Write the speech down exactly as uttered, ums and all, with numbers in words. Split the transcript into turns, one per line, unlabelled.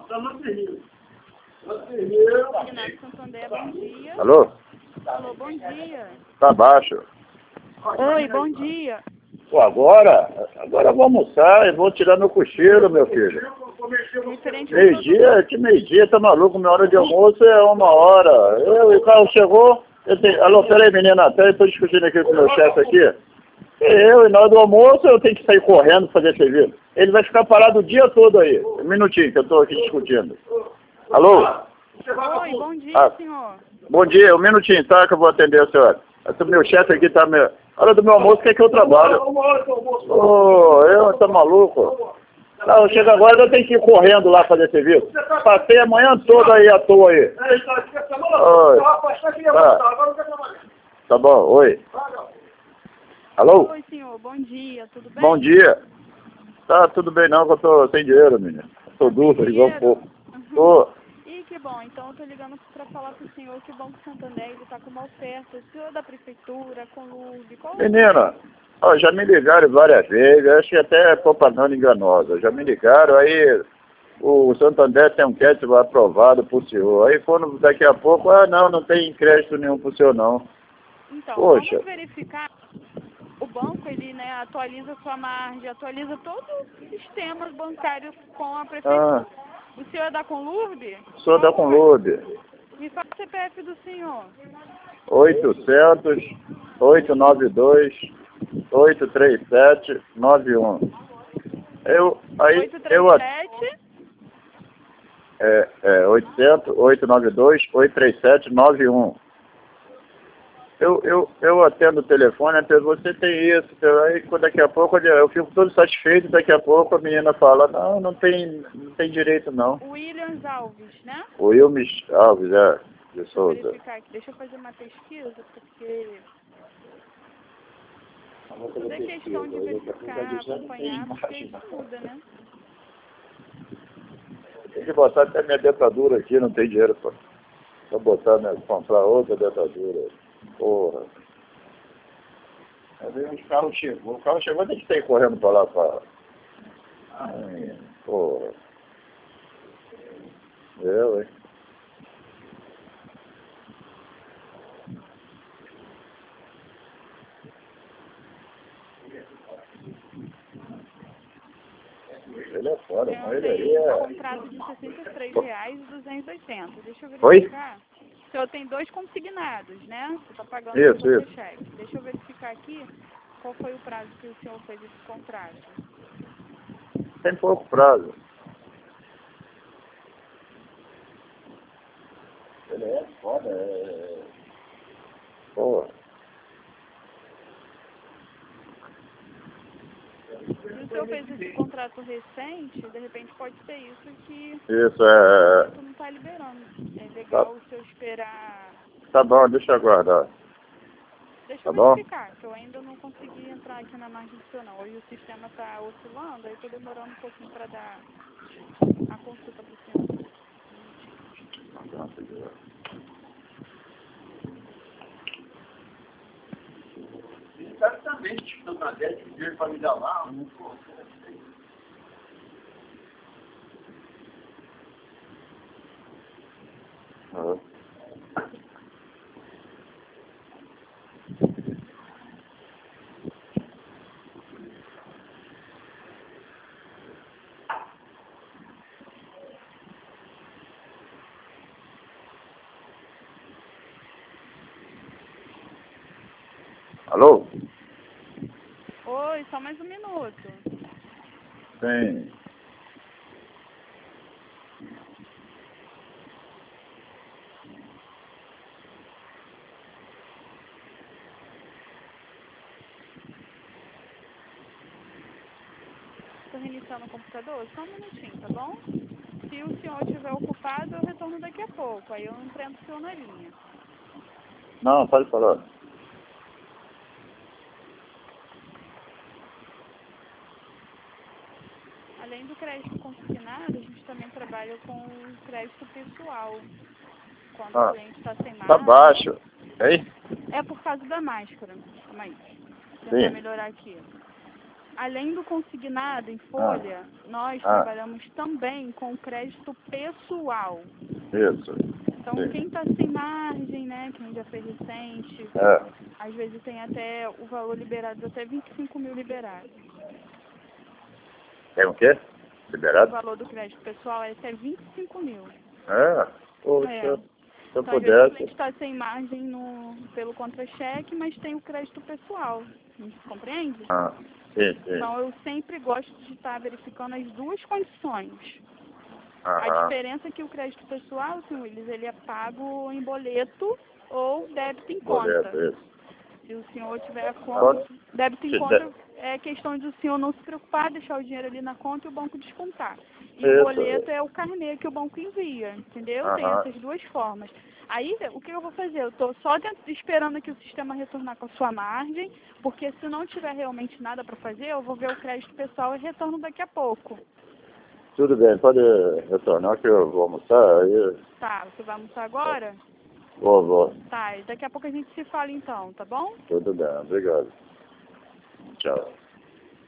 Inácio Santander, bom dia.
Alô?
Alô, bom dia.
Tá baixo.
Oi, bom dia.
Pô, agora? Agora eu vou almoçar e vou tirar meu cochilo, meu filho.
Referente
Meio-dia? Que meio-dia? Tá maluco? Minha hora de almoço é uma hora. Eu, e o carro chegou. Eu tenho... Alô, peraí, menina, até eu tô discutindo aqui com o meu chefe aqui. Eu, e na hora do almoço, eu tenho que sair correndo fazer serviço. Ele vai ficar parado o dia todo aí. Um minutinho que eu tô aqui discutindo. Alô?
Oi, bom dia,
Ah,
senhor.
bom dia, um minutinho, tá? Que eu vou atender a senhora. O meu chefe aqui tá... Me... Hora do meu almoço, quer que eu trabalho? Ô, eu, tá maluco? Não, chega agora, eu tenho que ir correndo lá fazer serviço. Passei a manhã toda aí à toa aí. Oi. Tá. Tá bom, oi. Alô?
Oi, senhor, bom dia, tudo bem?
Bom dia. Tá, tudo bem não, que eu tô sem dinheiro, menina. Tô duro, igual um pouco. Tô.
Ih, que bom, então eu tô ligando para falar pro senhor que o Banco Santander ele tá com uma oferta. O senhor da prefeitura, com Lube, qual...
Menina, ó, já me ligaram várias vezes, acho que até é propaganda enganosa. Já me ligaram, aí o Santander tem um crédito aprovado pro senhor. Aí quando daqui a pouco, ah não, não tem crédito nenhum pro senhor não.
Então,
Poxa.
vamos verificar. O banco, ele, né, atualiza sua margem, atualiza todos os sistemas bancários com a prefeitura.
Ah,
O senhor é da Conlurb?
sou da Conlube.
Me fala o C P F do senhor.
oitocentos, oitocentos e noventa e dois, oitocentos e trinta e sete, noventa e um. Eu, aí, eu,
oitocentos e trinta e sete?
é, é, oitocentos, oitocentos e noventa e dois, oitocentos e trinta e sete, noventa e um. Eu, eu, eu atendo o telefone, até você tem isso, aí daqui a pouco eu fico todo satisfeito, daqui a pouco a menina fala, não, não tem, não tem direito não.
Williams Alves, né?
O Wilmes Alves, é, de
Deixa eu
Souza.
verificar aqui, deixa eu fazer uma pesquisa, porque tudo é questão de verificar, acompanhar, porque estuda, né?
Tem que botar até minha dentadura aqui, não tem dinheiro pra, pra botar, né, comprar outra dentadura. Porra. Aí o carro chegou, o carro chegou, tem que sair correndo pra lá, pra... Ai, porra. Eu, hein. Ele é foda, mas ele aí
Tem um
é...
contrato de sessenta e três reais e duzentos e oitenta. Deixa eu
Oi?
verificar. O senhor tem dois consignados, né? Você está pagando
Isso,
com
isso.
cheque. Deixa eu verificar aqui qual foi o prazo que o senhor fez esse contrato.
Tem pouco prazo. Ele é foda, é... Porra.
Se o senhor fez esse contrato recente, de repente pode ser isso que
Isso,
o
é...
banco não está liberando. É legal
Tá,
o senhor esperar.
tá bom, deixa eu aguardar.
Deixa
Tá
eu
bom?
verificar, que eu ainda não consegui entrar aqui na margem do senhor não. Hoje o sistema está oscilando, aí estou demorando um pouquinho para dar a consulta para o senhor.
Exatamente, estou na dez de vir para me dar lá. Uhum. Alô?
Oi, só mais um minuto.
Sim.
Estou reiniciando o computador, só um minutinho, tá bom? Se o senhor estiver ocupado, eu retorno daqui a pouco. Aí eu não prendo o senhor na linha.
Não, pode falar.
Além do crédito consignado, a gente também trabalha com o crédito pessoal. Quando o
Ah,
cliente está sem
tá
máscara.
baixo. Aí?
É por causa da máscara. Calma aí. Vou tentar
Sim.
melhorar aqui. além do consignado em folha, ah. nós ah. trabalhamos também com crédito pessoal.
Isso.
Então, Sim. quem está sem margem, né, quem já fez recente,
é.
às vezes tem até o valor liberado, até vinte e cinco mil liberado.
Tem o quê? Liberado?
O valor do crédito pessoal é até vinte e cinco mil.
É, poxa,
é.
se eu
então,
pudesse.
Às vezes a gente está sem margem no, pelo contra-cheque, mas tem o crédito pessoal. A gente compreende?
Ah, sim, sim.
Então, eu sempre gosto de estar verificando as duas condições.
Aham.
A diferença é que o crédito pessoal, senhor Willis, ele é pago em boleto ou débito em conta.
Boleto, isso.
Se o senhor tiver a conta, débito em conta é questão de o senhor não se preocupar, deixar o dinheiro ali na conta e o banco descontar. E
isso.
o boleto é o carnê que o banco envia, entendeu?
Aham.
Tem essas duas formas. Aí, o que eu vou fazer? Eu estou só dentro, esperando aqui o sistema retornar com a sua margem, porque se não tiver realmente nada para fazer, eu vou ver o crédito pessoal e retorno daqui a pouco.
Tudo bem, pode retornar que eu vou almoçar. Aí...
Tá, você vai almoçar agora?
Vou, vou.
Tá, e daqui a pouco a gente se fala então, tá bom?
Tudo bem, obrigado. Tchau.